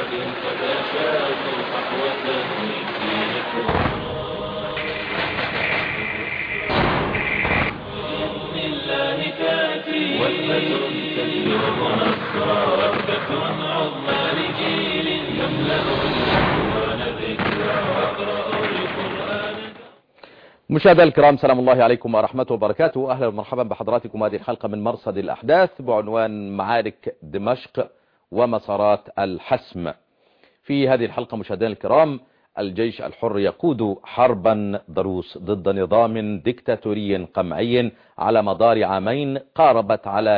فتشافوا صحوة من دينكم. بإذن الله تأتي وثبة تجلب نصرا، وثبة عظمى لجيل يملأ الأكوان ذكرا، واقرأوا القرآن. مشاهدينا الكرام، سلام الله عليكم ورحمته وبركاته. أهلا ومرحبا بحضراتكم هذه الحلقة من مرصد الأحداث بعنوان معارك دمشق ومسارات الحسم. في هذه الحلقة مشاهدينا الكرام، الجيش الحر يقود حربا ضروس ضد نظام ديكتاتوري قمعي على مدار عامين قارب على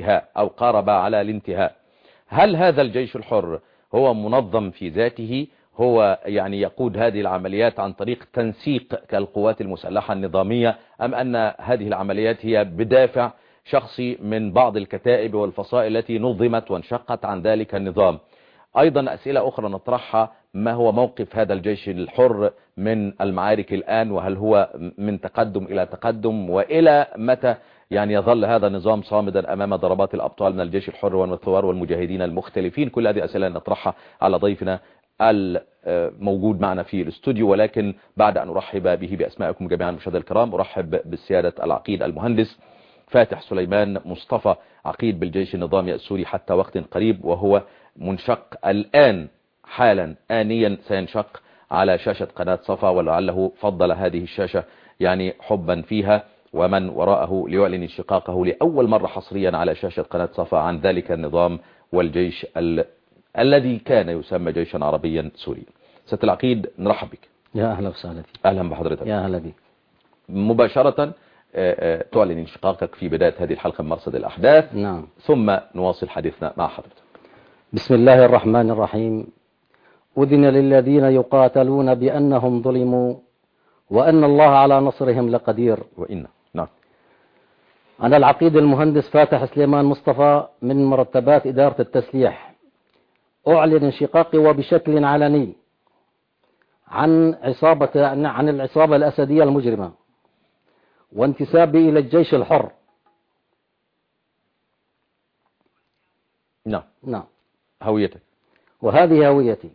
الانتهاء. هل هذا الجيش الحر هو منظم في ذاته؟ هو يقود هذه العمليات عن طريق تنسيق كالقوات المسلحة النظامية، أم أن هذه العمليات هي بدافع شخصي من بعض الكتائب والفصائل التي نظمت وانشقت عن ذلك النظام؟ أيضا أسئلة أخرى نطرحها: ما هو موقف هذا الجيش الحر من المعارك الآن؟ وهل هو من تقدم إلى تقدم؟ وإلى متى يظل هذا النظام صامدا أمام ضربات الأبطال من الجيش الحر والثوار والمجاهدين المختلفين؟ كل هذه أسئلة نطرحها على ضيفنا الموجود معنا في الاستوديو، ولكن بعد أن أرحب به بأسمائكم جميعا مشاهدينا الكرام، أرحب بالسيادة العقيد المهندس فاتح سليمان مصطفى، عقيد بالجيش النظامي السوري حتى وقت قريب، وهو منشق الآن حالا آنيا سينشق على شاشة قناة صفا، ولعله فضل هذه الشاشة حبا فيها ومن وراءه ليعلن انشقاقه لأول مرة حصريا على شاشة قناة صفا عن ذلك النظام والجيش الذي كان يسمى جيشا عربيا سوريا. سيادة العقيد، نرحب بك. يا أهلا وسهلا فيك. أهلا بحضرتك. يا أهلا بك. مباشرة تعلن انشقاقك في بداية هذه الحلقة من مرصد الأحداث. نعم. ثم نواصل حديثنا مع حضرتك. بسم الله الرحمن الرحيم. أذن للذين يقاتلون بأنهم ظلموا وأن الله على نصرهم لقدير. نعم. أنا العقيد المهندس فاتح سليمان مصطفى من مرتبات إدارة التسليح، أعلن انشقاقي وبشكل علني عن العصابة الأسدية المجرمة، وانتسابي إلى الجيش الحر. نعم. هويتك. وهذه هويتي.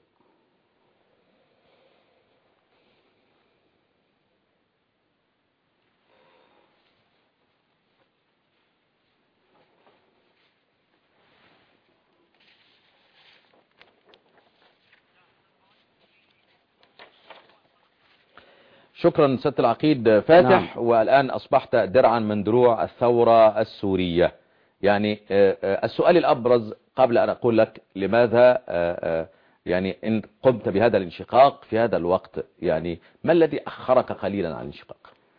شكرا سيادة العقيد فاتح. نعم. والآن أصبحت درعا من دروع الثورة السورية. السؤال الأبرز قبل أن أقول لك لماذا إن قمت بهذا الانشقاق في هذا الوقت، ما الذي أخرك قليلا عن الانشقاق؟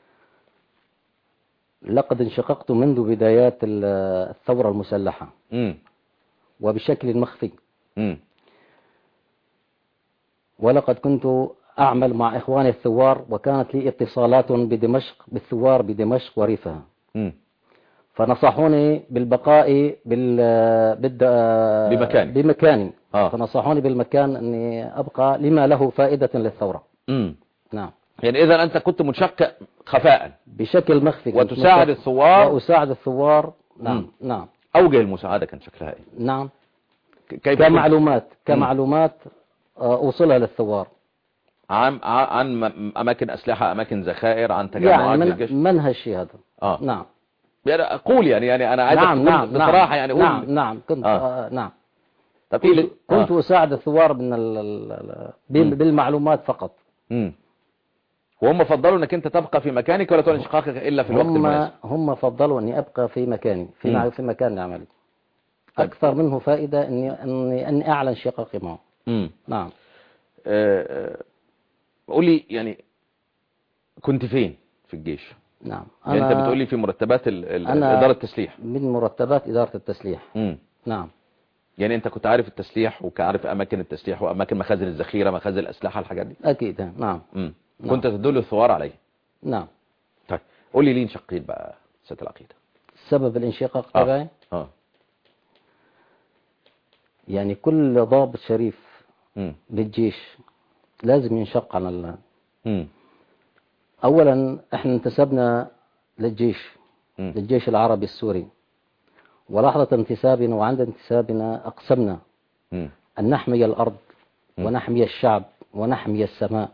لقد انشققت منذ بدايات الثورة المسلحة وبشكل مخفي. ولقد كنت أعمل مع إخواني الثوار، وكانت لي اتصالات بالثوار بدمشق وريفها، فنصحوني بالبقاء بمكاني. فنصحوني بالمكان أني أبقى لما له فائدة للثورة. نعم. إذا أنت كنت منشق خفاء بشكل مخفي، وتساعد الثوار. وأساعد الثوار. نعم. أوجه المساعدة كان شكلها إيه؟ نعم. كيف كمعلومات أوصلها للثوار عن أماكن أسلحة، أماكن ذخائر، عن تجمعات للجيش. منهج شيء هذا. نعم. أقول أنا عايز بصراحة نعم كنت نعم. طب كنت أساعد الثوار بالمعلومات فقط. وهم فضلوا أنك أنت تبقى في مكانك ولا تعلن انشقاقك إلا في الوقت المناسب؟ هم فضلوا أني أبقى في مكاني في مكان عملي. أكثر منه فائدة أني أعلن انشقاقي معه. نعم. قول لي كنت فين في الجيش؟ نعم. أنت بتقول لي في مرتبات إدارة التسليح. من مرتبات إدارة التسليح. نعم. أنت كنت عارف التسليح وكعارف أماكن التسليح وأماكن مخازن الذخيرة، مخازن الأسلحة، الحاجات دي؟ أكيد. نعم. كنت تدل الثوار عليه. نعم. طيب قول لي ليه انشقيت بقى سيادة العقيد؟ سبب الانشقاق تبعي كل ضابط شريف للجيش لازم ينشق عن الله. أولا احنا انتسبنا للجيش العربي السوري، ولحظة انتسابنا وعند انتسابنا أقسمنا أن نحمي الأرض ونحمي الشعب ونحمي السماء.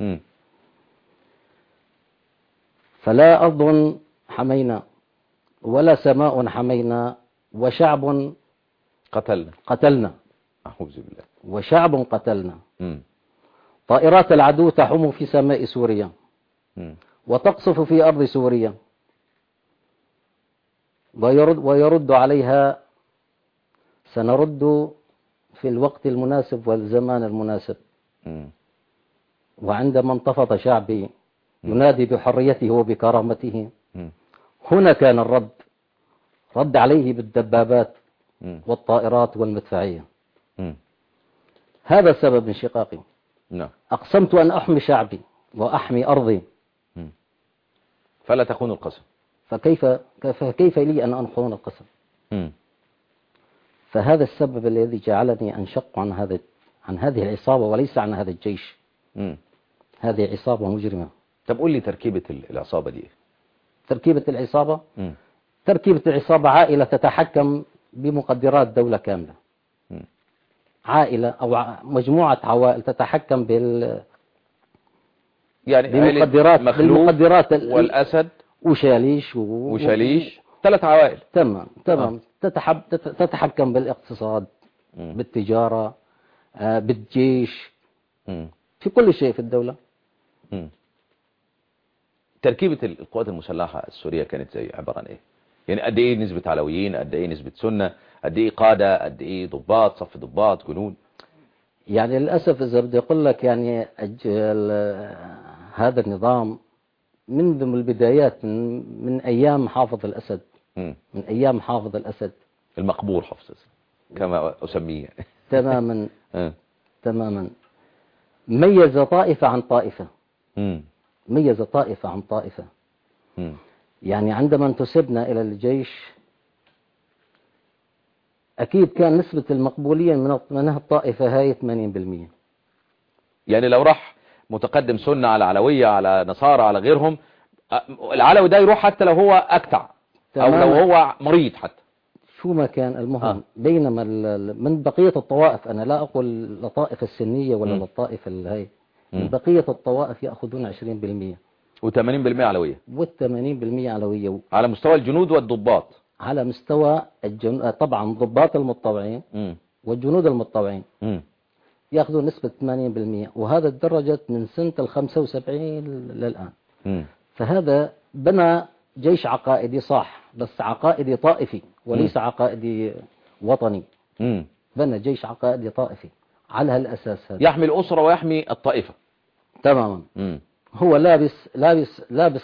فلا أرض حمينا ولا سماء حمينا وشعب قتلنا أعوذ بالله. وشعب قتلنا. طائرات العدو تحوم في سماء سوريا وتقصف في أرض سوريا ويرد عليها. سنرد في الوقت المناسب والزمان المناسب. وعندما انتفض شعبي ينادي بحريته وبكرامته، هنا كان الرد، رد عليه بالدبابات والطائرات والمدفعية. هذا سبب انشقاقي. أقسمت أن أحمي شعبي وأحمي أرضي، فلا تخون القسم. فكيف لي أن أخون القسم؟ فهذا السبب الذي جعلني أنشق عن هذه العصابة وليس عن هذا الجيش. هذه عصابة مجرمة. طب قول لي تركيبة العصابة دي. تركيبة العصابة تركيبة العصابة عائلة تتحكم بمقدرات دولة كاملة. عائلة أو مجموعة عوائل تتحكم يعني بالمقدرات والأسد وشاليش 3 عوائل. تمام. تتحكم بالاقتصاد، بالتجارة، بالجيش، في كل شيء في الدولة. تركيبة القوات المسلحة السورية كانت زي عبارة عن ايه؟ يعني قد ايه نسبة علويين، قد ايه نسبة سنة، قد ايه قادة، قد ايه ضباط، صف ضباط، جنود؟ يعني للأسف إذا بدي أقول لك يعني هذا النظام منذ البدايات من أيام حافظ الأسد. من أيام حافظ الأسد المقبور حافظ كما أسميه. تماما ميز طائفة عن طائفة. ميز طائفة عن طائفة. يعني عندما انتسبنا إلى الجيش أكيد كان نسبة المقبولية من الطائفة هاي 80%. يعني لو راح متقدم سنة على علوية على نصارى على غيرهم، العلوي ده يروح حتى لو هو أكتع أو لو هو مريض حتى، شو ما كان المهم. بينما من بقية الطوائف، أنا لا أقول للطائفة السنية ولا للطائفة الهي، من بقية الطوائف يأخذون 20% و80% علوية و80% علوية على مستوى الجنود والضباط. على مستوى طبعا ضباط المتطوعين والجنود المتطوعين يأخذون نسبة 80%، وهذا تدرجت من سنة 75 للآن. فهذا بنى جيش عقائدي، صح، بس عقائدي طائفي وليس عقائدي وطني. بنى جيش عقائدي طائفي على هالأساس هذا، يحمي الأسرة ويحمي الطائفة. تماما. هو لابس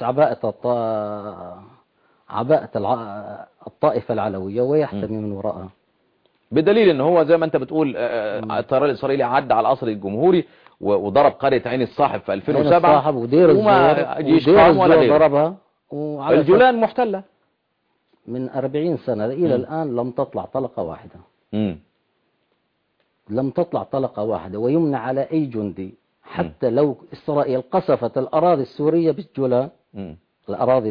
عباءة الطائفة العلوية ويحتمي من وراءها، بدليل ان هو زي ما انت بتقول الطيران الاسرائيلي عدى على القصر الجمهوري وضرب قرية عين الصاحب في 2007 وما جيش قام ولا غيره ضربها. الجولان محتلة من 40 سنة إلى الآن لم تطلع طلقة واحدة. لم تطلع طلقة واحدة، ويمنع على أي جندي حتى لو إسرائيل قصفت الأراضي السورية بالجولان، الأراضي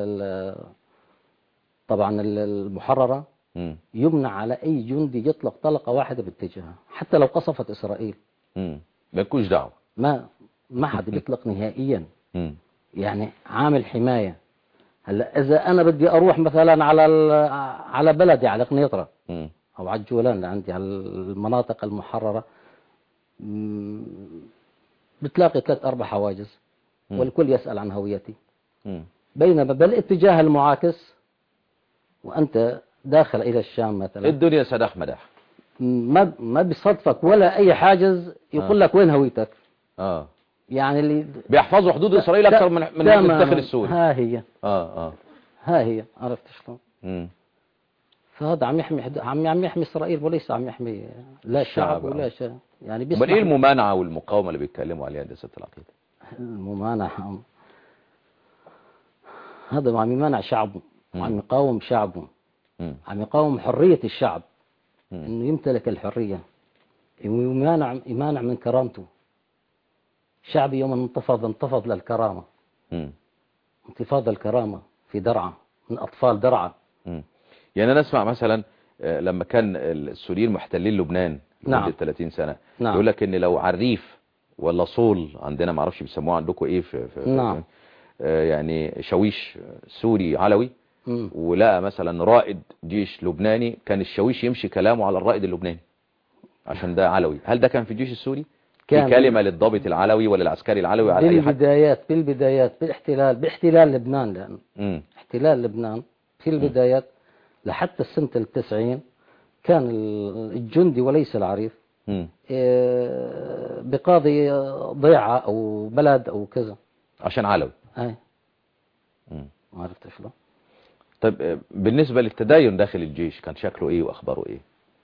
طبعا المحررة، يمنع على أي جندي يطلق طلقة واحدة باتجاهها حتى لو قصفت إسرائيل. ما يكونش دعوة، ما حد بيطلق نهائيا. يعني عامل حماية. هلا إذا أنا بدي أروح مثلا على بلدي، على قنيطرة أو على الجولان اللي عندي، على المناطق المحررة، بتلاقي 3-4 حواجز والكل يسأل عن هويتي. بينما بالاتجاه المعاكس وأنت داخل إلى الشام مثلا، الدنيا سداح مداح، ما بيصدفك ولا أي حاجز يقول لك وين هويتك. يعني اللي بيحفظوا حدود إسرائيل أكثر من الداخل السوري. ها هي ها هي، عرفت شلون؟ فهذا عم يحمي إسرائيل وليس عم يحمي لا الشعب ولا شيء. يعني بيسمح. ايه الممانعة والمقاومة اللي بيتكلموا عليها دي ست العقيدة؟ الممانعة هذا عم يمانع شعبه وعم يقاوم شعبه، عم يقاوم حرية الشعب انه يمتلك الحرية، يمانع من كرامته. شعبي يوم انتفض للكرامة، انتفاض الكرامة في درعا من أطفال درعا. يعني أنا أسمع مثلا لما كان السوريين محتلين لبنان نعم. لمدة 30 سنة. نعم. يقول لك ان لو عريف ولا صول، عندنا ما اعرفش بيسموها عندكم ايه نعم. يعني شاويش سوري علوي، ولقى مثلا رائد جيش لبناني، كان الشاويش يمشي كلامه على الرائد اللبناني عشان ده علوي. هل ده كان في الجيش السوري؟ في كلمة للضابط العلوي ولا العسكري العلوي على أي حد؟ بالبدايات باحتلال لبنان، لأن احتلال لبنان في البدايات لحتى السنة 90 كان الجندي وليس العريف بقاضي ضيعة أو بلد أو كذا عشان علوي. ما عرفت شلون. طيب بالنسبة للتدين داخل الجيش كان شكله ايه واخباره ايه؟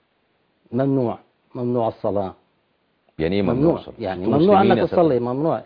ممنوع الصلاة. يعني ايه ممنوع الصلاة؟ يعني ممنوع انك تصلي، ممنوع.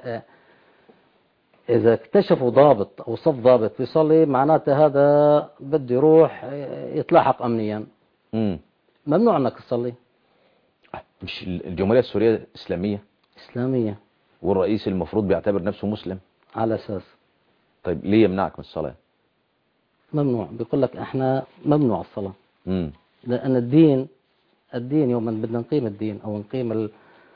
اذا اكتشفوا ضابط او صف ضابط بيصلي معناته هذا بده يروح يتلاحق امنيا. ممنوع انك تصلي. مش الجمهورية السورية اسلامية والرئيس المفروض بيعتبر نفسه مسلم على اساس. طيب ليه يمنعك من الصلاة؟ ممنوع، بيقول لك احنا ممنوع الصلاة. لان الدين يوم بدنا نقيم الدين او نقيم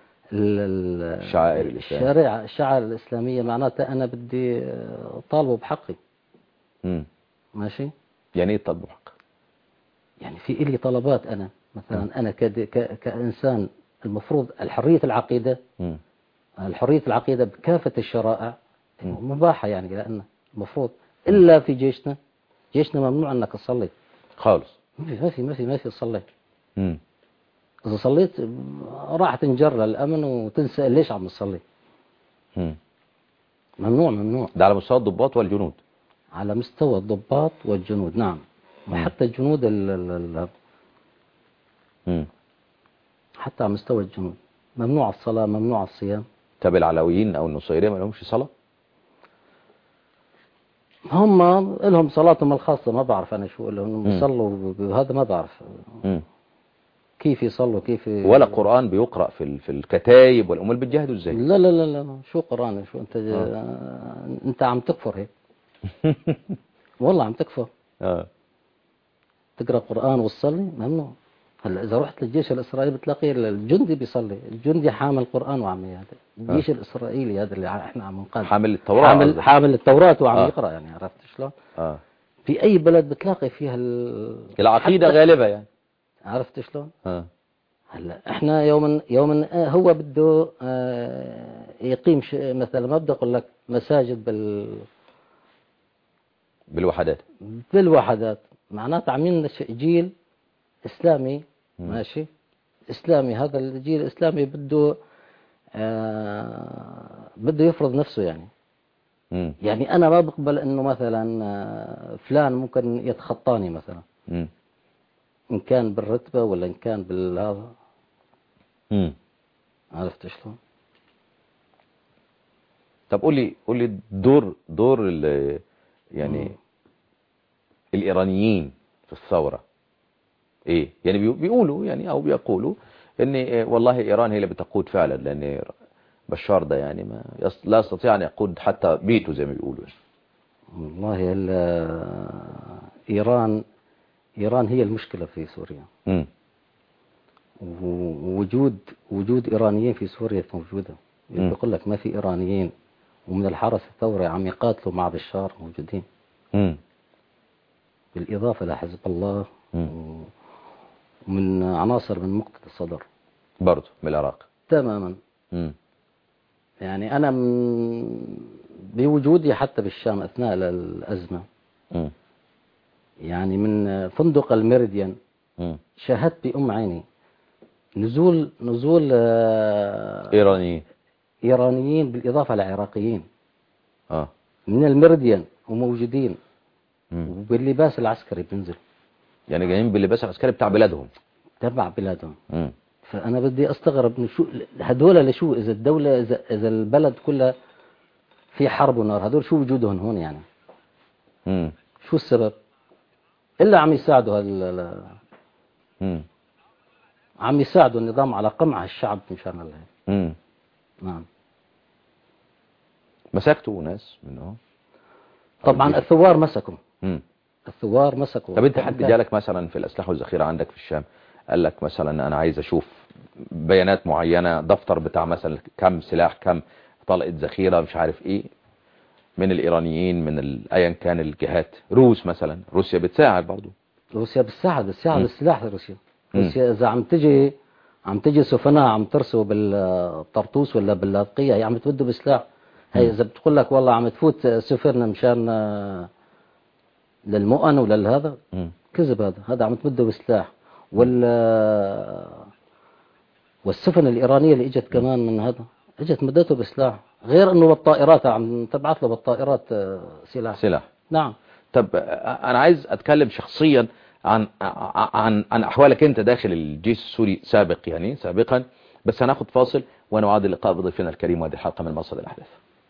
الشعائر الإسلامية معناتها أنا بدي طالبه بحقي. ماشي. يعني ايه طالبه بحقي؟ يعني في إلي طلبات أنا مثلا أنا كإنسان المفروض الحرية العقيدة بكافة الشرائع مباحة، يعني لأن المفروض إلا في جيشنا ممنوع أنك تصلي خالص. ما في تصلي. إذا صليت راح تنجر الأمن وتنسى ليش عم تصلي. ممنوع. ده على مستوى الضباط والجنود؟ على مستوى الضباط والجنود، نعم. وحتى الجنود حتى على مستوى الجنود ممنوع الصلاة، ممنوع الصيام. طب العلويين أو النصيرية ما لهمش صلاة؟ هم لهم صلاتهم الخاصة، ما بعرف أنا شو لهم يصلوا هذا ما بعرف. كيف يصلوا كيف ولا قرآن بيقرأ في الكتايب والأمور بتجاهدوا ازاي؟ لا شو قرآن؟ شو انت عم تكفر هيك. والله عم تكفر. تقرأ قرآن وتصلي ممنوع. هلا إذا رحت للجيش الإسرائيلي بتلاقي الجندي بيصلي، الجندي حامل قرآن وعم هذا الجيش الإسرائيلي هذا اللي احنا عم نقاد حامل التوراة، حامل التوراة وعم يقرأ، يعني عرفت شلون؟ في أي بلد بتلاقي فيها العقيدة غالبة، يعني عرفت شلون؟ هلا احنا يوما هو بده يقيم مثلا ما بدي اقول لك مساجد بالوحدات معناته عم ينشئ جيل اسلامي. ماشي. اسلامي، هذا الجيل الاسلامي بده يفرض نفسه، يعني يعني انا ما بقبل انه مثلا فلان ممكن يتخطاني مثلا، إن كان بالرتبة ولا إن كان بالهذا. عرفت شلون؟ طب قول لي دور يعني الإيرانيين في الثورة إيه؟ يعني بيقولوا يعني أو بيقولوا إن والله إيران هي اللي بتقود فعلا، لأن بشار ده يعني لا يستطيع أن يقود حتى بيته زي ما بيقولوا. والله إيران هي المشكلة في سوريا. ووجود إيرانيين في سوريا موجودة. بيقول لك ما في إيرانيين ومن الحرس الثوري عم يقاتلوا مع بشار موجودين. بالإضافة لحزب الله ومن عناصر من مقتدى الصدر برضه من العراق تماما. يعني أنا بوجودي حتى بالشام أثناء الأزمة، يعني من فندق الميريديان شاهدت بأم عيني نزول إيرانيين بالإضافة لعراقيين من الميريديان وموجودين وباللباس العسكري بينزل، يعني جايين باللباس العسكري بتاع بلادهم، تبع بلادهم. فأنا بدي أستغرب من شو هدول، لشو إذا الدولة إذا البلد كلها في حرب ونار، هدول شو وجودهم هون يعني؟ شو السبب؟ إلا عم يساعدوا عم يساعدوا النظام على قمع الشعب مشان الله. نعم. مسكتوا ناس منهم طبعا. الثوار مسكوا. طب انت حد جالك مثلا في الأسلحة والذخيرة عندك في الشام قال لك مثلا أنا عايز أشوف بيانات معينة، دفتر بتاع مثلا كم سلاح، كم طلقة ذخيرة، مش عارف ايه، من الإيرانيين، من أيا كان الجهات. روسيا بتساعد برضو. روسيا بتساعد السلاح. روسيا إذا عم تجي سفناء عم ترسوا بالطرطوس ولا باللاذقية، هي عم تودوا بسلاح. هي إذا بتقول لك والله عم تفوت سفرنا مشان للمؤن ولا لهذا، كذب. هذا عم تمده بسلاح. والسفن الإيرانية اللي اجت كمان من هذا، اجت مدته بسلاح، غير انه بالطائرات عم تبعث له بالطائرات سلاح. نعم. طب انا عايز اتكلم شخصيا عن احوالك انت داخل الجيش السوري سابقا، بس هناخد فاصل ونعاد اللقاء بضيفنا الكريم وهذه الحلقة من مصدر الأحداث.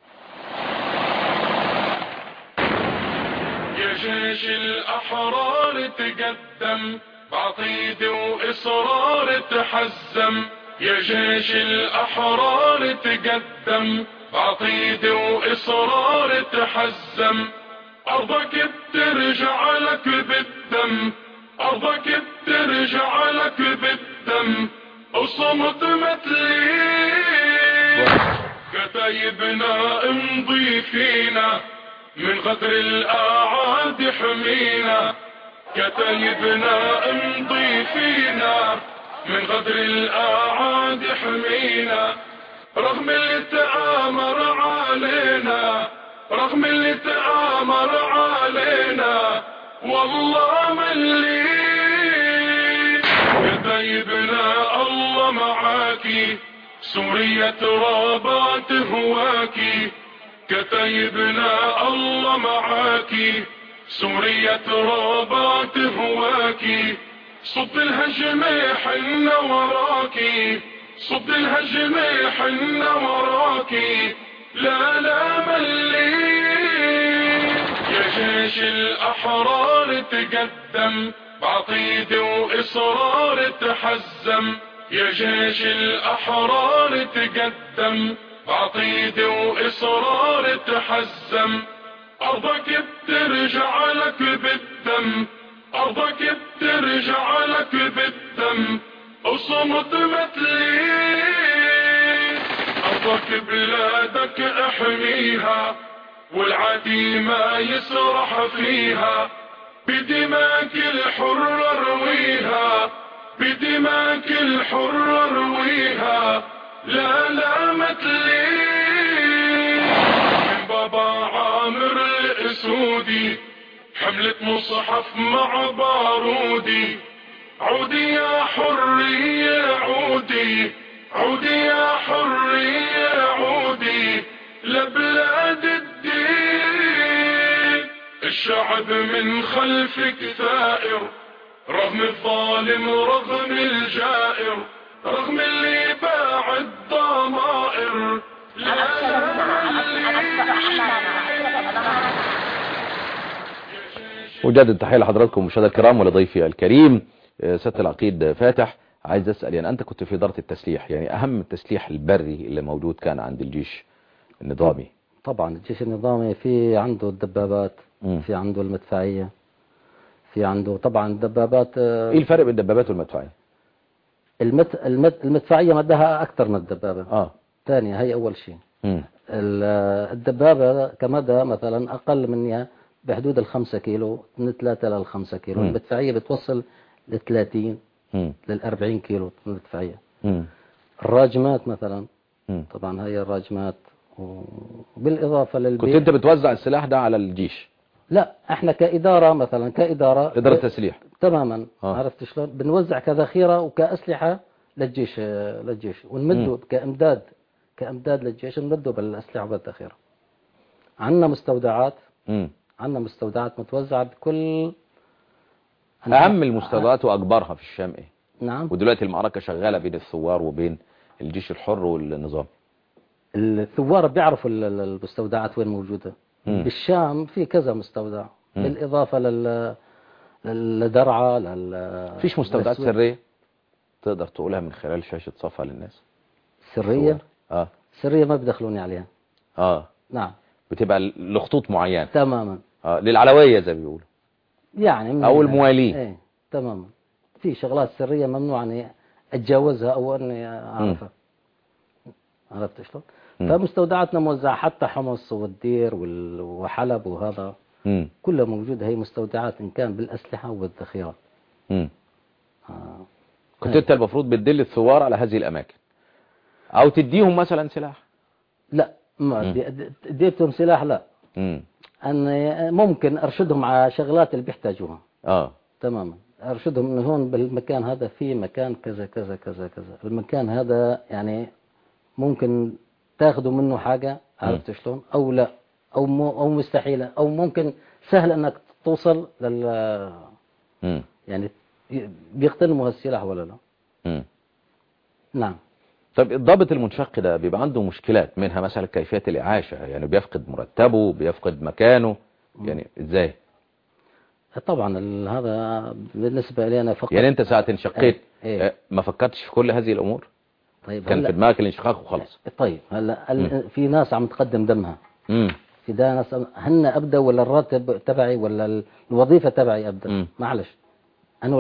يا جيش الأحرار تقدم بعقيدة وإصرار تحزم، يا جيش الأحرار تقدم بعقيدة وإصرار تحزم، أرضك بترجع لك بالدم، أرضك بترجع لك بالدم، وصمت متلي كتايبنا امضي فينا، من غدر الأعاد حمينا، كتايبنا امضي فينا، من غدر الأعاد حمينا، رغم اللي تآمر علينا، رغم اللي تآمر علينا، والله ملي كتايبنا الله معاكي، سوريا ترابات هواكي، كتايبنا الله معاكي، سوريا ترابات هواكي، صد الهجمة حنا وراكي، صد الهجمة حنا وراكي، لا ملي يا جيش الأحرار تقدم بعقيدة وإصرار تحزم، يا جيش الأحرار تقدم بعقيدة وإصرار تحزم، أرضك بترجع لك بالدم، أرضك بترجع لك بالدم، وصمت متلي أرضك بلادك احميها، والعدي ما يسرح فيها، بدماك الحر ارويها، بدماك الحر ارويها، لا متلي من بابا عامر الاسودي، حملة مصحف مع بارودي، عودي يا حرية عودي، عودي يا حرية عودي، لبلاد الدين، الشعب من خلفك ثائر، رغم الظالم رغم الجائر، رغم اللي باع الضمائر، أجدد تحية لحضراتكم مشاهدينا الكرام ولضيفي الكريم سيادة العقيد فاتح. عايز أسأل، يعني أنت كنت في إدارة التسليح، يعني أهم التسليح البري اللي موجود كان عند الجيش النظامي؟ طبعا الجيش النظامي في عنده الدبابات، في عنده المدفعية، في عنده طبعا الدبابات. إيه الفرق بين الدبابات والمدفعية؟ المدفعية مدها أكثر من الدبابة. ثانية هي أول شيء. الدبابة كمدى مثلا أقل منها بحدود 5 كيلو، من 3 ل5 كيلو. المدفعية بتوصل ل30 ل40 كيلو المدفعية. الراجمات مثلا، طبعا هي الراجمات، وبالإضافة للبيت. كنت أنت بتوزع السلاح ده على الجيش؟ لا، احنا كإدارة مثلا، إدارة تسليح تماما. عرفت شلون؟ بنوزع كذخيرة وكأسلحة للجيش، ونمده كإمداد للجيش، نمده بالأسلحة والذخيرة. عندنا مستودعات، متوزعة بكل أهم المستودعات وأكبرها في الشام إيه؟ نعم. ودلوقتي المعركة شغالة بين الثوار وبين الجيش الحر والنظام. الثوار بيعرفوا المستودعات وين موجودة. بالشام في كذا مستودع، بالإضافة لدرعا فيش مستودعات سرية تقدر تقولها من خلال شاشة صفحة للناس؟ سرية؟ سرية ما بدخلوني عليها. نعم. بتبقى لخطوط معينة تماما. للعلوية زي ما بيقولوا، يعني أو الموالين. تماما. في شغلات سرية ممنوع أتجاوزها أو أني أعرفها. عرفت شلون؟ فمستودعاتنا موزعة، حتى حمص والدير وحلب وهذا كلها موجودة. هي مستودعات إن كان بالأسلحة والذخيرة. كنت أنت المفروض بتدل الثوار على هذه الأماكن أو تديهم مثلا سلاح؟ لا، ما اديتهم سلاح، لا. أنا ممكن أرشدهم على شغلات اللي بيحتاجوها. تماما، أرشدهم إنه هون بالمكان هذا في مكان كذا كذا كذا كذا، المكان هذا يعني ممكن تاخذوا منه حاجة. عرفت شلون؟ أو لا، أو مستحيلة، أو ممكن سهل أنك توصل يعني بيغتنموا هالسلاح ولا لا. نعم. طب الضابط المنشق ده بيبقى عنده مشكلات، منها مثلا كيفية الإعاشة، يعني بيفقد مرتبه، بيفقد مكانه، يعني إزاي؟ طبعا هذا بالنسبة لي أنا فقط. يعني أنت ساعة انشقيت ما فكرتش في كل هذه الأمور؟ طيب كان في دماغك الانشقاق وخلاص. طيب هلا في ناس عم تقدم دمها. في ده ناس هن أبدأ، ولا الراتب تبعي ولا الوظيفة تبعي أبدأ؟ معلش أنا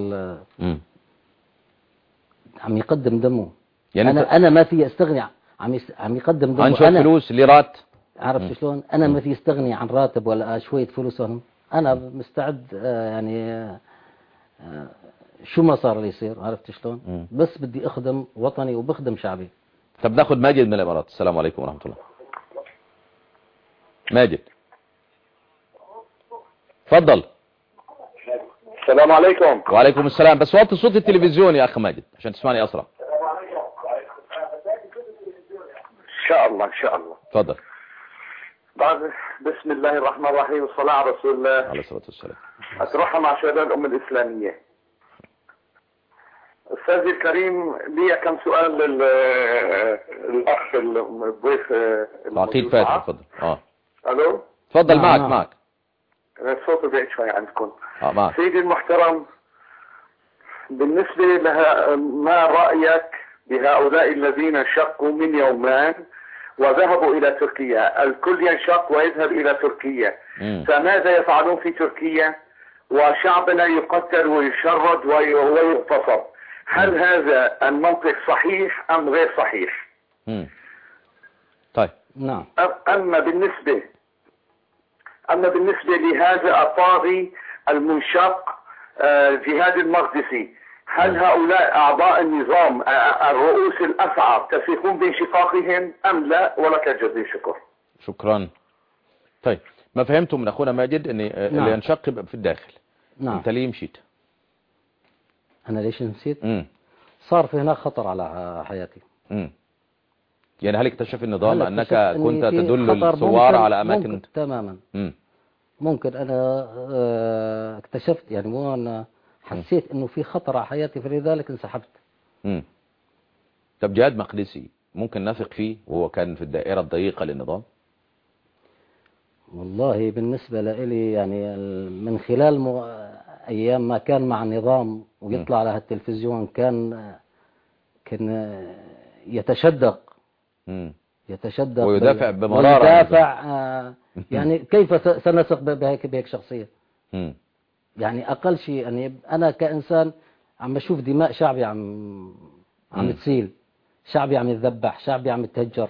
عم يقدم دمه. يعني أنا ما في استغني، عم يقدم دمه. عنشر فلوس ليرات. عرفت شلون؟ أنا ما في استغني عن راتب ولا شوية فلوسهم. أنا مستعد يعني شو ما صار لي يصير. عرفت شلون؟ بس بدي أخدم وطني وبخدم شعبي. طب ناخد ماجد من الإمارات. السلام عليكم ورحمة الله. ماجد تفضل. السلام عليكم. وعليكم السلام، بس وطي صوت التلفزيون يا أخ ماجد عشان تسمعني أسرع. إن شاء الله إن شاء الله. تفضل. بسم الله الرحمن الرحيم، والصلاة على رسول الله عليه الصلاة والسلام. أتروحها مع شباب الأمة الإسلامية. أستاذي الكريم، لي كم سؤال للأخ الضيف عقيد فاتح. تفضل. ألو. تفضل. معك. الصوت بعيد شوي عندكم. معك. سيدي المحترم، بالنسبة لها ما رأيك بهؤلاء الذين شقوا من يومان وذهبوا إلى تركيا؟ الكل ينشق ويذهب إلى تركيا. فماذا يفعلون في تركيا وشعبنا يقتل ويشرد ويغتصب؟ هل هذا المنطق صحيح أم غير صحيح؟ طيب. نعم. أما بالنسبة لهذا الطاغي المنشق جهاد المقدسي، هل هؤلاء أعضاء النظام الرؤوس الأسعى تثقون بانشقاقهم أم لا؟ ولك جزيل شكر. شكرا. طيب، ما فهمتم من أخونا ماجد أن اللي ينشق يبقى في الداخل. نعم. أنت ليه مشيت؟ أنا ليش نسيت؟ صار في هناك خطر على حياتي. يعني هل اكتشف النظام أنك كنت تدل الثوار على أماكن؟ ممكن. تماما. ممكن أنا اكتشفت، يعني مو أنا حسيت أنه في خطر على حياتي، فلذلك انسحبت. طب جهاد مقدسي ممكن نثق فيه وهو كان في الدائرة الضيقة للنظام؟ والله بالنسبة لي يعني من خلال أيام ما كان مع النظام ويطلع على التلفزيون كان يتشدق ويدافع بمرارة. يعني كيف سنثق بهيك شخصية؟ يعني أقل شيء يعني أنا كإنسان عم بشوف دماء شعبي عم تسيل، شعبي عم يتذبح، شعبي عم يتهجر.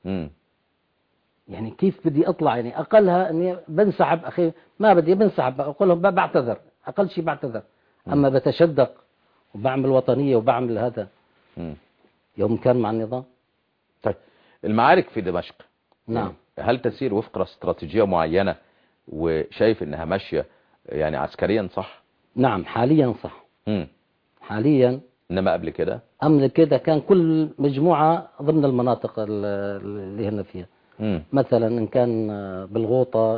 يعني كيف بدي أطلع؟ يعني أقلها أني بنسحب. أخي ما بدي بنسحب، أقول لهم بعتذر، أقل شيء بعتذر. أما بتشدق وبعمل وطنية وبعمل هذا يوم كان مع النظام. طيب، المعارك في دمشق نعم، هل تسير وفق استراتيجية معينة وشايف انها ماشية يعني عسكريا صح؟ نعم حاليا صح. حاليا. انما قبل كده كان كل مجموعة ضمن المناطق اللي هنا فيها. مثلا إن كان بالغوطة،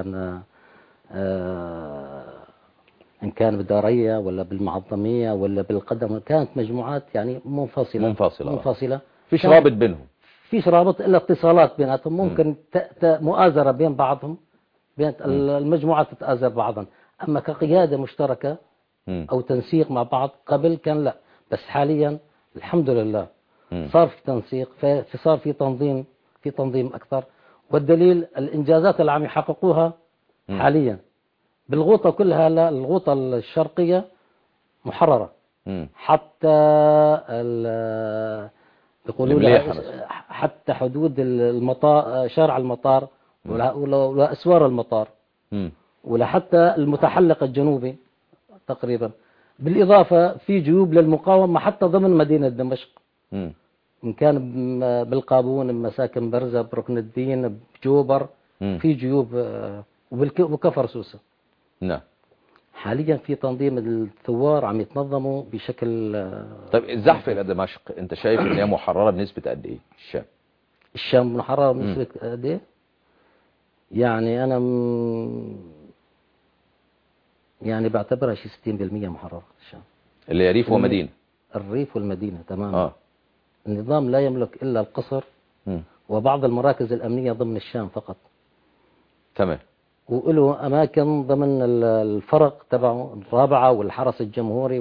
إن كان بالدارية ولا بالمعظمية ولا بالقدم، كانت مجموعات يعني منفصلة. فيش رابط بينهم، فيش رابط إلا اتصالات بيناتهم. ممكن مؤازرة بين بعضهم، بين المجموعات تتآزر بعضا. أما كقيادة مشتركة أو تنسيق مع بعض قبل كان لا. بس حاليا الحمد لله صار في تنسيق، صار في تنظيم أكثر. والدليل الإنجازات اللي عم يحققوها حاليا بالغوطة كلها. لا، الغوطة الشرقية محررة. حتى يقولوا حتى حدود المطار، شارع المطار وأسوار المطار، ولحتى المتحلق الجنوبي تقريبا. بالإضافة في جيوب للمقاومة حتى ضمن مدينة دمشق، إن كان بالقابون، بمساكن برزة، بركن الدين، بجوبر، في جيوب، وكفر سوسة. نعم. حاليا في تنظيم الثوار عم يتنظموا بشكل. طيب الزحف إلى دمشق أنت شايف إن هي محررة بنسبة قد إيه؟ الشام محررة بنسبة قد إيه؟ يعني أنا يعني بعتبرها شيء 60% محررة الشام، اللي هي ريف ومدينة. الريف والمدينة تماما. النظام لا يملك إلا القصر وبعض المراكز الأمنية ضمن الشام فقط. تمام. وله أماكن ضمن الفرق تبعه، الرابعة والحرس الجمهوري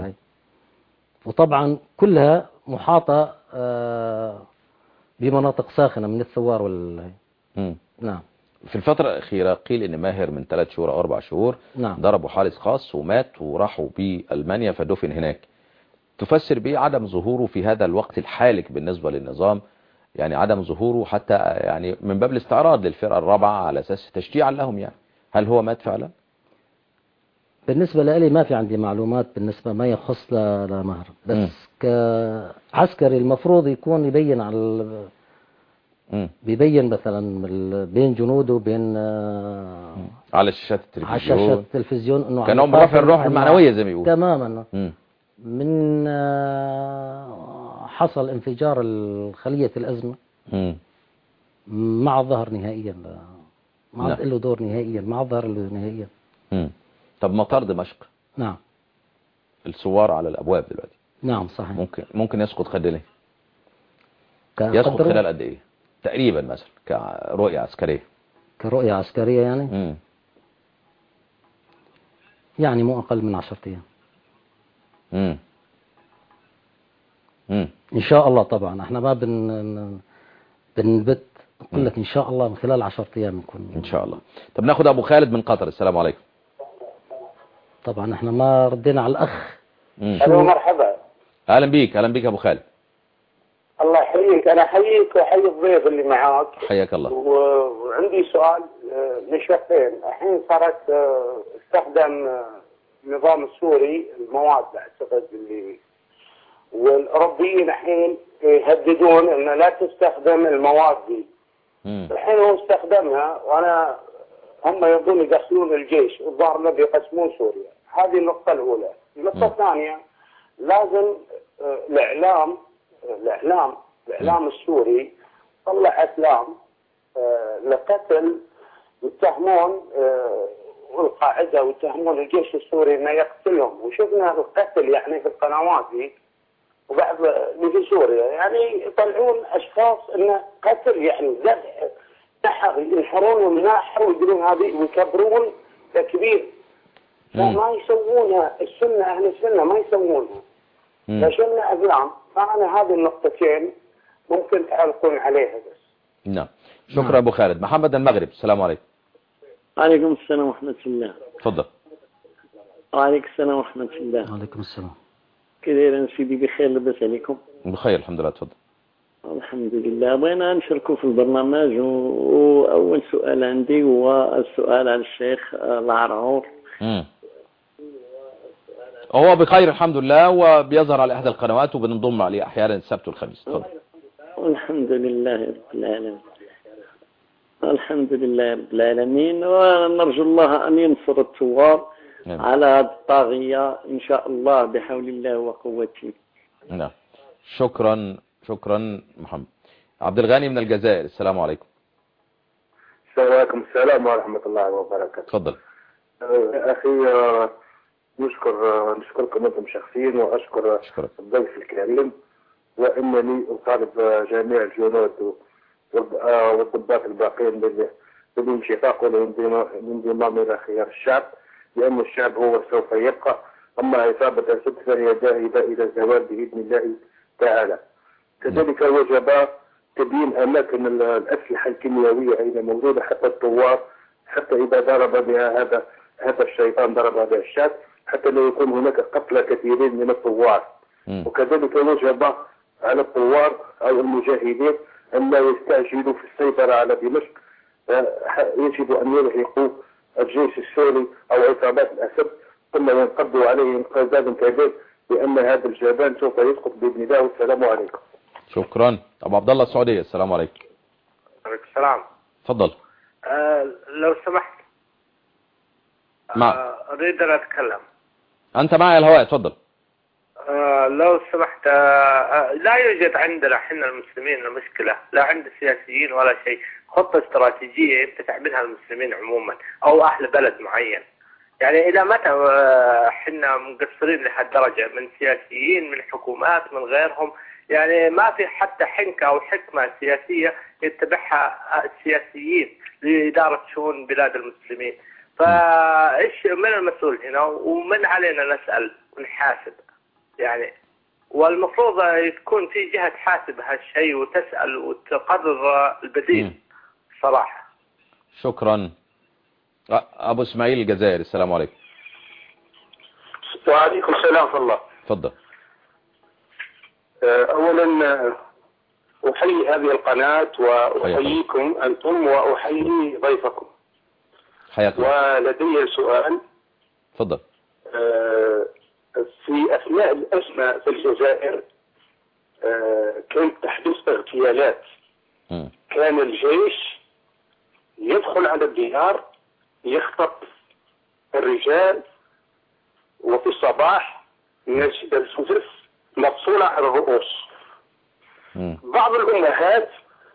وطبعا كلها محاطة بمناطق ساخنة من الثوار نعم. في الفترة الأخيرة قيل إن ماهر من 3 شهور أو 4 شهور نعم. ضربوا حارس خاص ومات وراحوا بألمانيا فدفن هناك. تفسر به عدم ظهوره في هذا الوقت الحالك بالنسبة للنظام، يعني عدم ظهوره حتى يعني من باب الاستعراض للفرقة الرابعة على أساس تشجيعا لهم، يعني هل هو مات فعلا؟ بالنسبة لي ما في عندي معلومات بالنسبة ما يخص لماهر، بس كعسكري المفروض يكون يبين على بيبين مثلا بين جنوده وبين على شاشات التلفزيون، على شاشات التلفزيون انه كانوا مرافع الروح المعنوية زي ما يقولوا تماما. من حصل انفجار خلية الأزمة مع الظهر نهائيا، ما عاد له دور نهائيا، ما عاد ظهر له نهائيا. طب مطار دمشق نعم الثوار على الأبواب دلوقتي. نعم صحيح. ممكن يسقط خلال يسقط خلال قد ايه تقريبا مثلا كرؤية عسكرية؟ كرؤية عسكرية يعني يعني مو أقل من 10 أيام. إن شاء الله. طبعا احنا ما بنبت أقول لك إن شاء الله من خلال 10 أيام نكون إن شاء الله. طب ناخد أبو خالد من قطر. السلام عليكم. طبعا احنا ما ردينا على الأخ. ألو مرحبا. أهلا بيك. أهلا بيك أبو خالد. الله يحييك. أنا أحييك وأحيي الضيف اللي معاك. حياك الله. وعندي سؤال من شقين. الحين صارت استخدم النظام السوري المواد أعتقد اللي والأوروبيين الحين يهددون أن لا تستخدم المواد دي. الحين هو استخدمها وأنا هم يبون يدخلون الجيش والظاهر انه بيقسمون سوريا. هذه النقطة الأولى. النقطة الثانية لازم الإعلام السوري طلع أفلام لقتل يتهمون القاعدة ويتهمون الجيش السوري انه يقتلهم، وشفنا القتل يعني في القنوات دي وبعض في سوريا يعني يطلعون أشخاص انه قتل يعني ذبح نحر ينحرون ومناحر ويقولون هذه ويكبرون تكبير. ما يسوونها السنة، أهل السنة ما يسوونها. فشلنا أفلام. فأنا هذه النقطتين ممكن تعلقون عليها بس. نعم. شكرا أبو خالد. محمد المغرب. السلام عليكم. وعليكم السلام ورحمة الله. تفضل. وعليكم السلام ورحمة الله. وعليكم السلام. كثيرا سيدي بخير، لبس عليكم؟ بخير الحمد لله. تفضل. الحمد لله. بغينا نشاركوا في البرنامج، وأول سؤال عندي هو السؤال على الشيخ العرعور. هو بخير الحمد لله وبيظهر على إحدى القنوات وبنضم عليه أحيانا السبت والخميس. تفضل. الحمد لله رب العالمين. الحمد لله رب العالمين، ونرجو الله أن ينصر الثوار على هذه الطاغية إن شاء الله بحول الله وقوته. نعم. شكرا محمد. عبد الغني من الجزائر. السلام عليكم. وعليكم السلام ورحمة الله وبركاته. تفضل. أخي نشكركم أنتم شخصيا وأشكر الضيف الكريم، وإنني أطالب جميع الجنود والضباط الباقين بالانشقاق والانضمام إلى خيار الشعب، لأن الشعب هو سوف يبقى، أما عصابة أسد فهي ذاهبة إلى الزوال بإذن الله تعالى. كذلك وجب تبيين أماكن الأسلحة الكيميائية أين موجودة، حتى الثوار حتى إذا ضرب بها هذا الشيطان ضرب بها الشعب حتى لا يكون هناك قتلى كثيرين من الثوار. وكذلك وجب على الثوار أو المجاهدين أن لا يستعجلوا في السيطرة على دمشق، يجب أن يلحقوا الجيش السوري أو عصابات الأسد ثم ينقضوا عليه انقاذات كبير، لأن هذا الجبان سوف يسقط بإذن الله. والسلام عليكم. شكرا. أبو عبد الله السعودية، السلام عليكم. عليكم السلام. تفضل. لو سمحت أريد أن أتكلم. أنت معي على الهواء، تفضل. لو سمحت، لا يوجد عندنا حنا المسلمين مشكلة، لا عند السياسيين ولا شيء، خطة استراتيجية يبتدع منها المسلمين عموما أو أهل بلد معين. يعني إلى متى حنا مقصرين لهالدرجة من سياسيين، من حكومات، من غيرهم؟ يعني ما في حتى حنكة أو حكمة سياسية يتبعها السياسيين لإدارة شؤون بلاد المسلمين. فإيش من المسؤول هنا ومن علينا نسأل ونحاسب يعني؟ والمفروض تكون في جهة تحاسب هالشيء وتسأل وتقرر البديل صراحة. شكرا. أبو إسماعيل الجزائري، السلام عليكم. وعليكم السلام ورحمة الله. تفضل. أولا أحيي هذه القناة وأحييكم أنتم وأحيي ضيفكم. حياكم. ولدي سؤال. تفضل. في أثناء الأزمة في الجزائر كانت تحدث اغتيالات. كان الجيش يدخل على الديار يخطف الرجال، وفي الصباح نجد الجثث مفصولة على الرؤوس. بعض الأمهات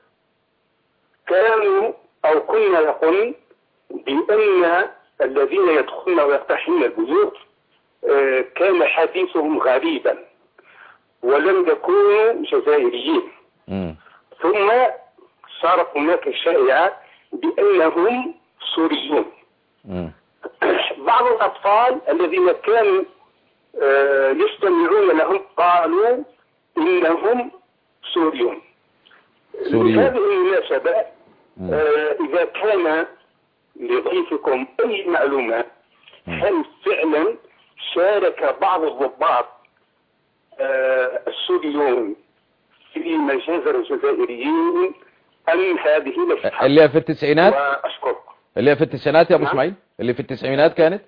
كانوا أو كنا يقولن بأن الذين يدخلون ويقتحمون البيوت كان حديثهم غريبا ولم يكونوا جزائريين. ثم صارت هناك شائعة بأنهم سوريون. بعض الأطفال الذين كانوا يستمعون لهم قالوا إنهم سوريون. هذه المناسبة إذا كان لضيفكم أي معلومة، هل فعلا شارك بعض الضباط السوريون في مجازر الجزائريين أم هذه لا؟ اللي هي في التسعينات؟ وأشكرك. اللي هي في التسعينات يا أبو إسماعيل؟ اللي في التسعينات كانت؟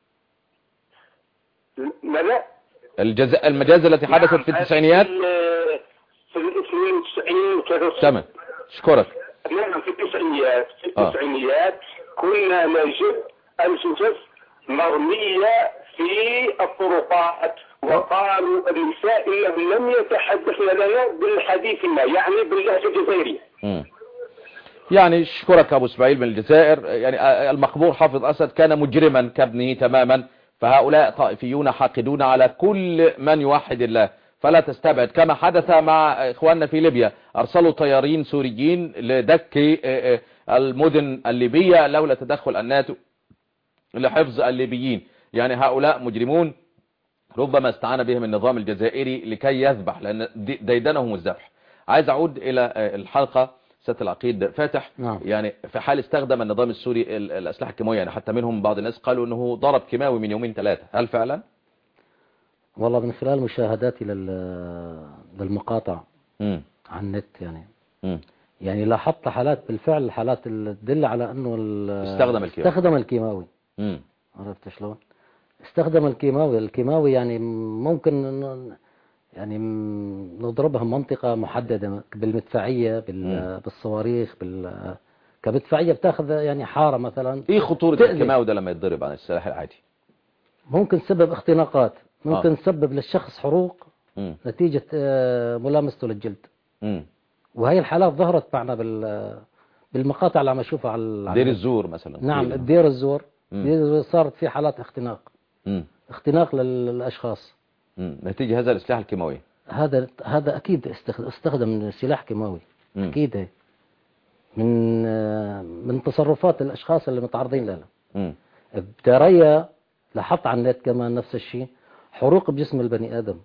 لا. المجازر التي حدثت في التسعينيات؟ في 92 كذا. تمام. أشكرك. نعم، في التسعينيات كنا نجد الجثث مرمية في الطرقات، وقالوا النساء إنهم لم يتحدثن لنا بالحديث ما يعني باللهجة الجزائرية. يعني اشكرك أبو إسماعيل من الجزائر. يعني المقبور حافظ أسد كان مجرما كابنه تماما، فهؤلاء طائفيون حاقدون على كل من يوحد الله، فلا تستبعد كما حدث مع إخواننا في ليبيا. أرسلوا طيارين سوريين لدك المدن الليبية لولا تدخل الناتو لحفظ الليبيين. يعني هؤلاء مجرمون ربما استعان بهم النظام الجزائري لكي يذبح، لأن ديدنهم الذبح. عايز أعود إلى الحلقة سيادة العقيد فاتح. يعني في حال استخدم النظام السوري الأسلحة الكيماوية، يعني حتى منهم بعض الناس قالوا أنه ضرب كيماوي من يومين ثلاثة، هل فعلا؟ والله من خلال مشاهداتي للمقاطع على النت يعني لاحظت حالات بالفعل، حالات اللي تدل على انه استخدم الكيماوي. عرفت شلون؟ استخدم الكيماوي يعني ممكن يعني نضربها منطقة محددة بالمدفعية بالصواريخ كمدفعية بتاخذ يعني حارة مثلا. ايه خطورة الكيماوي ده لما يتضرب عن السلاح العادي؟ ممكن سبب اختناقات، ممكن سبب للشخص حروق نتيجة ملامسته للجلد. وهي الحالات ظهرت معنا بالمقاطع اللي عم اشوفها على دير الزور مثلا. نعم، دير الزور صارت في حالات اختناق للاشخاص نتيجة هذا السلاح الكيماوي. هذا اكيد استخدم سلاح كيماوي. اكيد من تصرفات الاشخاص اللي متعرضين لها. بتريا لاحظت على النت كمان نفس الشيء، حروق بجسم البني ادم.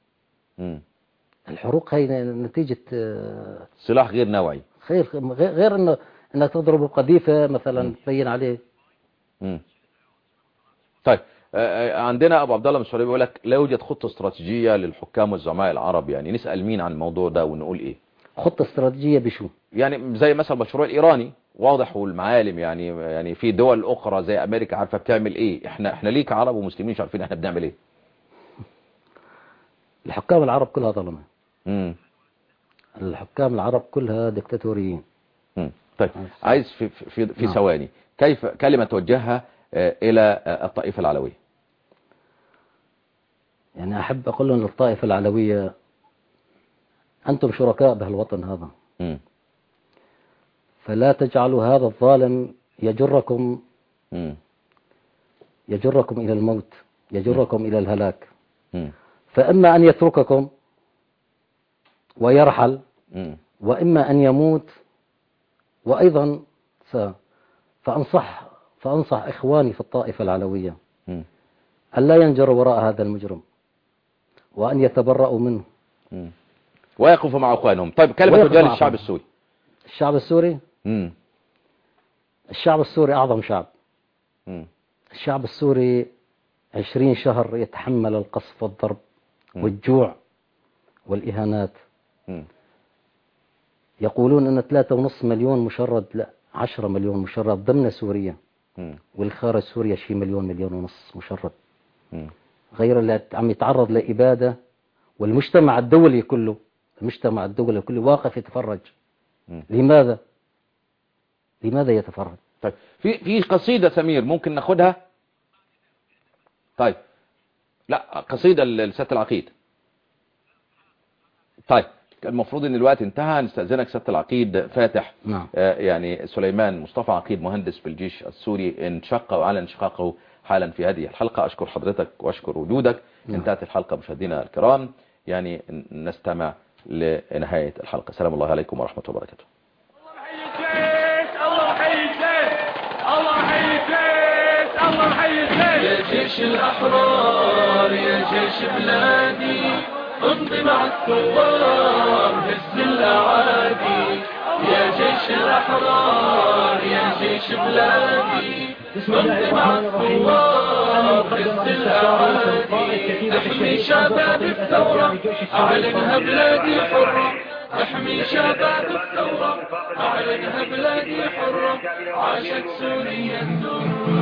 الحروق هي نتيجة سلاح غير نوعي، غير انك تضربه بقذيفة مثلا تبين عليه. طيب عندنا ابو عبد الله من السعوديه بيقول لك لا يوجد خطه استراتيجيه للحكام والزعماء العرب، يعني نسال مين عن الموضوع ده ونقول ايه؟ خطه استراتيجيه بشو؟ يعني زي مثلا المشروع الايراني واضح والمعالم، يعني في دول اخرى زي امريكا عارفه بتعمل ايه، احنا ليه كعرب ومسلمين مش عارفين احنا بنعمل ايه؟ الحكام العرب كلها ظلمه. الحكام العرب كلها ديكتاتوريين. طيب عايز في ثواني كيف كلمه توجهها الى الطائفه العلويه؟ يعني احب اقول لهم للطائفه العلويه انتم شركاء بهالوطن هذا. فلا تجعلوا هذا الظالم يجركم إلى الموت، يجركم إلى الهلاك. فإما أن يترككم ويرحل، وإما أن يموت. وأيضا فأنصح إخواني في الطائفة العلوية أن لا ينجروا وراء هذا المجرم، وأن يتبرأوا منه ويقفوا مع أخوانهم. طيب كلمة رجال الشعب السوري. الشعب السوري الشعب السوري أعظم شعب. الشعب السوري 20 شهر يتحمل القصف والضرب والجوع والإهانات. يقولون أن 3.5 مليون مشرد، لا 10 مليون مشرد ضمن سوريا، والخارج سوريا شي مليون ونص مشرد، غير اللي عم يتعرض لإبادة. والمجتمع الدولي كله واقف يتفرج. لماذا يتفرج؟ طيب في قصيدة سمير ممكن ناخدها؟ طيب لا قصيدة لسيادة العقيد. طيب المفروض ان الوقت انتهى، نستأذنك سيادة العقيد فاتح. يعني سليمان مصطفى عقيد مهندس بالجيش السوري انشق وعلن انشقاقه حالا في هذه الحلقة. أشكر حضرتك وأشكر وجودك. انتهت الحلقة مشاهدينا الكرام، يعني نستمع لنهاية الحلقة. سلام الله عليكم ورحمة الله وبركاته. يا جيش الأحرار يا جيش بلادي، امضي مع الثوار هز الأعادي. يا جيش الأحرار يا جيش بلادي، امضي مع الثوار هز الأعادي. احمي شباب الثورة أعلنها بلادي حرة، احمي شباب الثورة أعلنها بلادي حرة. عاشت سوريا الثورة.